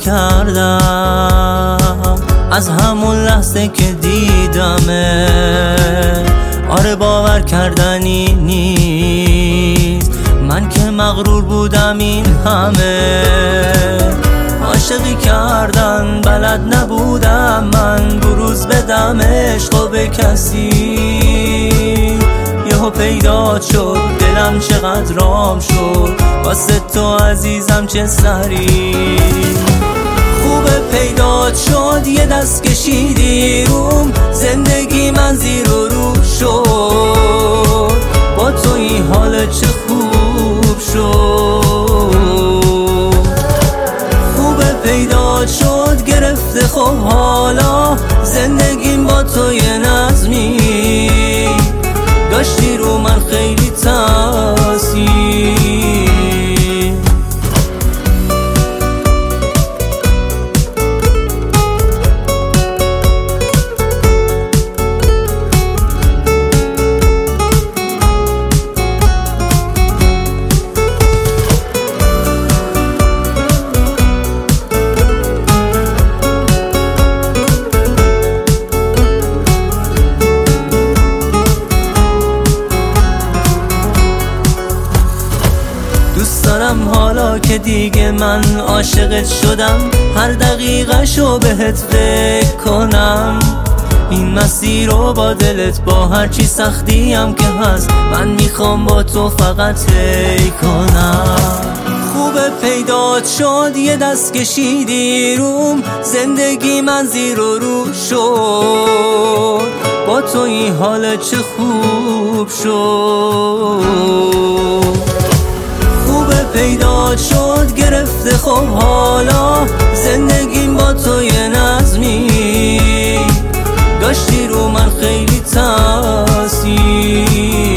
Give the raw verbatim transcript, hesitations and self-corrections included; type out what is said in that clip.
کردم از همون لحظه که دیدمه. آره باور کردنی نیست، من که مغرور بودم این همه. عاشقی کردن بلد نبودم من، بروز بدم عشق به کسی. یهو پیدا شد دلم چقدر رام شد، واسه تو عزیزم چه سری. خوبه پیدا شد یه دست کشیدی روم، زندگی من زیر و رو شد. با تو این حال چه خوب شد. خوبه پیدا شد گرفته خب حالا زندگیم با تو یه نظمی. داشتی رو من خیلی تاثیر. دوست دارم حالا که دیگه من عاشقت شدم، هر دقیقه شو بهت فکر کنم. این مسیر رو با دلت با هر چی سختی هم که هست، من میخوام با تو فقط طی کنم. خوبه پیدا شد یه دست کشیدی روم، زندگی من زیر و رو شد. با تو این حال چه خوب شد. پیدا شد گرفته خب حالا زندگیم با تو یه نظمی. داشتی رو من خیلی تاثیر.